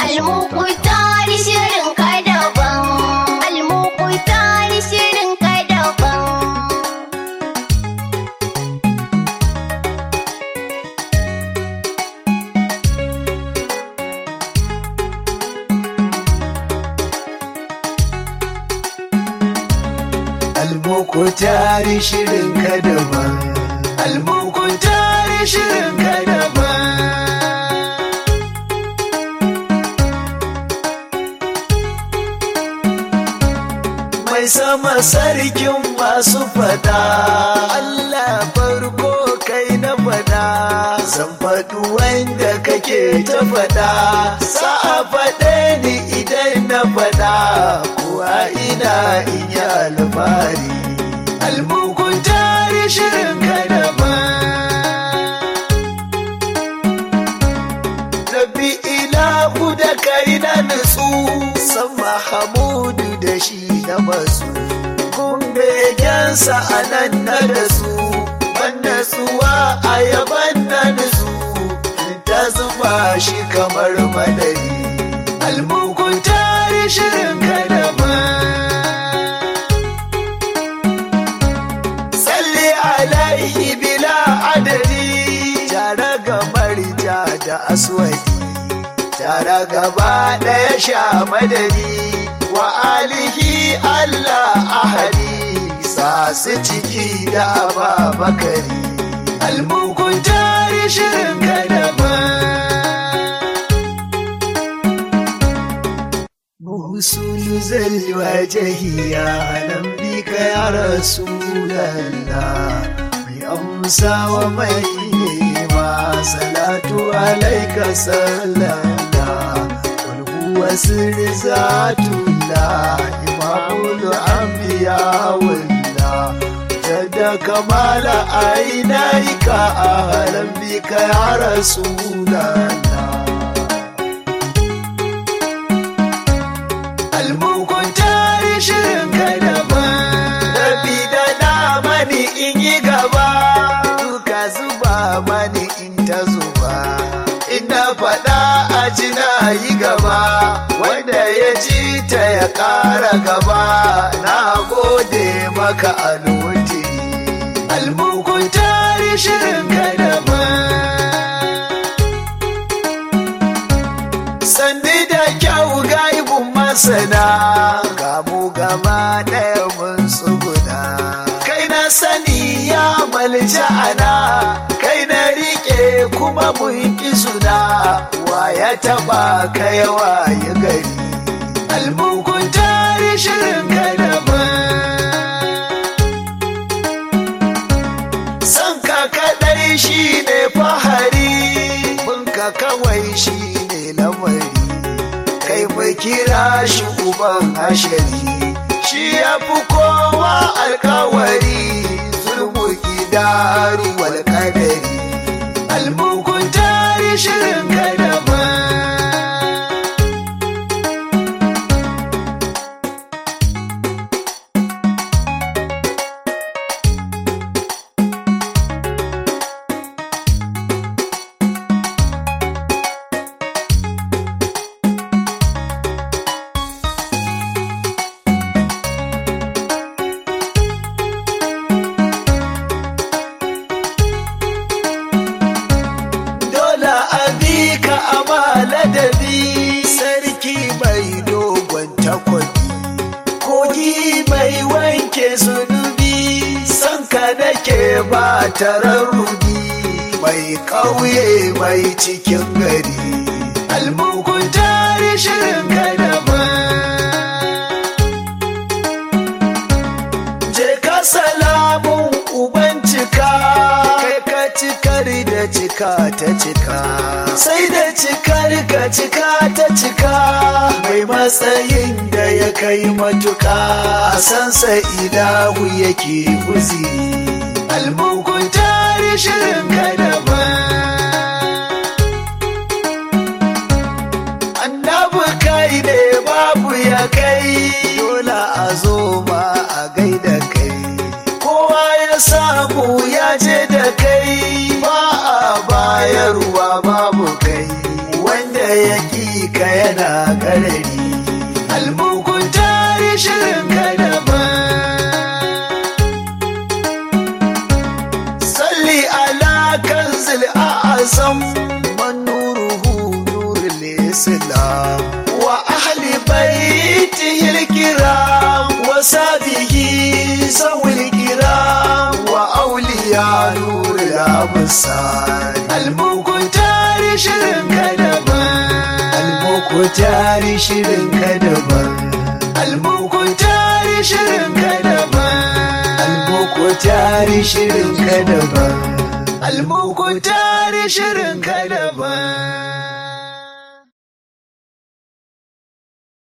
Almukutar shirin ka daban, almukutar shirin ka daban. Almukutar shirin ka daban, almukutar shirin ka daban. Mai sama sarkin masu fada, Allah farko kai na fada, zan faɗi wanda kake ta fada, sa'a faɗe ni idan na fada, kuwa ina in yi alfahari. Almukutar shirin ka daban, Rabbi ilahu da kai na nutsu, san Mahamudu da shi na basu, kun begensa a nan na da su, ban natsuwa a yaban na nutsu, ta zuba shi kamar madari. Almukutar shirin ka daban, salli alaihi bila adadi, tare ga marja da aswadi, tare gaba ɗaya sha madadi, wa alihi Allah ahadi, sa su ciki da Ababakari. Almukutar shirin ka daban, musulu zalwa jahiya nan bika ya Rasulallah, mai amsa wa mai nema, salatu alaika sallallah, wasir zatullah, imamul anbiya wallah, jadda kamala ainaika ahlan bika ya Rasulallah. Almukutar shirin ka daban, Rabbi da na mani in yi gaba, duka zuba mani in ta zuba, ina faɗa a ji na yi gaba, wanda ya ji ta ya ƙara gaba, na gode maka alwuti. Almukutar shirin ka daban, sandi da kyau gaibun masana, gamu gama ɗaya mun tsuguna, kai na sani ya malja'ana, kai na riƙe kuma mun ƙi suna, wa ya taɓa ka yawa ya gari. Almukutar shirin ka daban, san ka kaɗai shi ne fahari, mun ka kawai shi ne lamari, kai mu kira shi uban hashari, shi ya fi kowa alkawari, zulmu gidaru wal kadari. Almukutar shirin ka daban, ladabi, sarki mai dogon takwabi, kogi mai wanke zunubi, sanka nake ba tararrubi, mai ƙauye mai cikin gari. Almukutar shirin ka daban, je ka salamun uban cika, kai ka cikar da cika ta cika, sai da cikar ka cika ta cika, mai matsayin da ya kai matuka, sansa ilahu yake uzi. Almukutar shirin ka daban, annabi kai ne babu ya kai, dole a zo ma a gaida kai, kowa ya samu ya je da kai, ba a bayarwa babu kai, wanda ya ƙi ka yana karari almukun tare shirin ka daban salli ala kanzil a'azam man nuruhu nurul islam wa ahli baitihi al-kiram wa sabihi zawil kiram wa awliya nurul absar almukun tare shirin ka daban almuku tare shirin ka daban almuku tare shirin ka daban almuku tare shirin ka daban almuku tare shirin ka daban